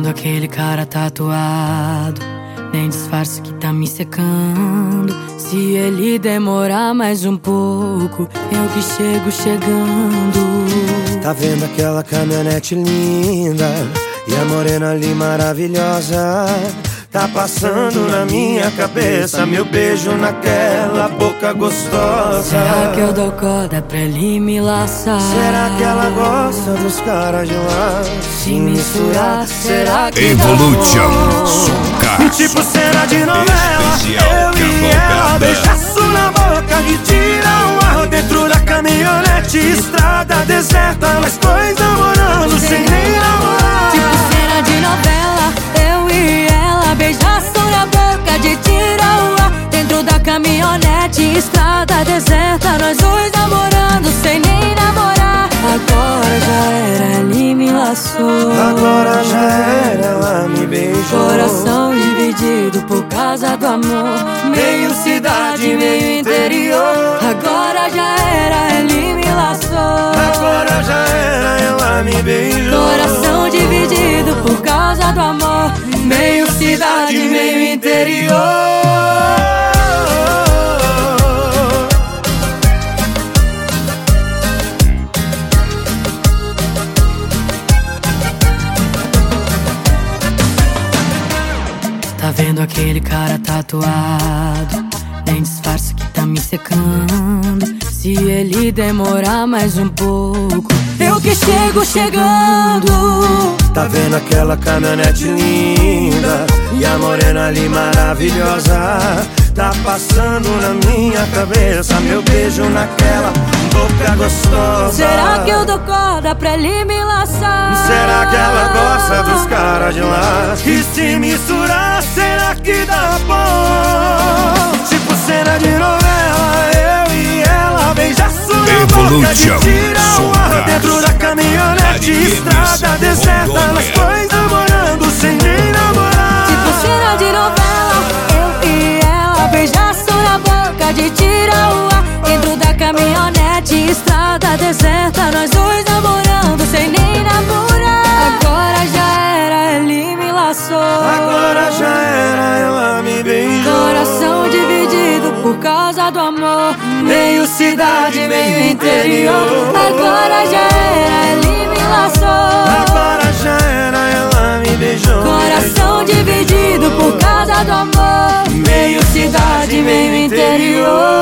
aquele cara tatuado, nem disfarce que tá me secando. Se ele demorar mais um pouco, eu que chego chegando. Tá vendo aquela caminhonete linda e a morena ali maravilhosa? Tá passando na minha cabeça meu beijo naquela boca gostosa. Será que eu dou corda pra ele me laçar? Será que ela gosta dos caras de lá? Se misturar, será que Evolution Sucas. Tipo cena de novela, eu e ela, beijaço na boca que tira o ar dentro da caminhonete, estrada deserta, nós dois namorando sem nem namorar. Tipo cena de novela, eu e ela, beijaço na boca de tira o ar dentro da caminhonete, estrada deserta, nós dois namorando sem nem namorar. Agora já era, ele me laçou. Agora já era, ela me beijou. Coração dividido por causa do amor, meio cidade, meio interior. Agora já era, ele me laçou. Agora já era, ela me beijou. Coração dividido por causa do amor, meio cidade, meio interior. Tá vendo aquele cara tatuado, nem disfarce que tá me secando. Se ele demorar mais um pouco, eu que chego chegando. Tá vendo aquela caminhonete linda e a morena ali maravilhosa? Tá passando na minha cabeça meu beijo naquela boca gostosa. Será que eu dou corda pra ele me laçar? Será que ela gosta dos caras de lá? E se misturar, será que dá bom? Tipo cena de novela, eu e ela, beijaço na boca de tira o ar dentro da caminhonete, estrada deserta, nós dois namorando sem nem namorar. Tipo cena de novela, eu e ela, beijaço na boca de tira o ar dentro da caminhonete, estrada deserta, nós dois namorando sem nem namorar. Agora já era, ele me laçou. Agora já era, ela me beijou. Coração dividido por causa do amor, meio cidade, meio interior. Agora já era, ele me laçou. Agora já era, ela me beijou. Coração dividido por causa do amor, meio cidade, meio interior.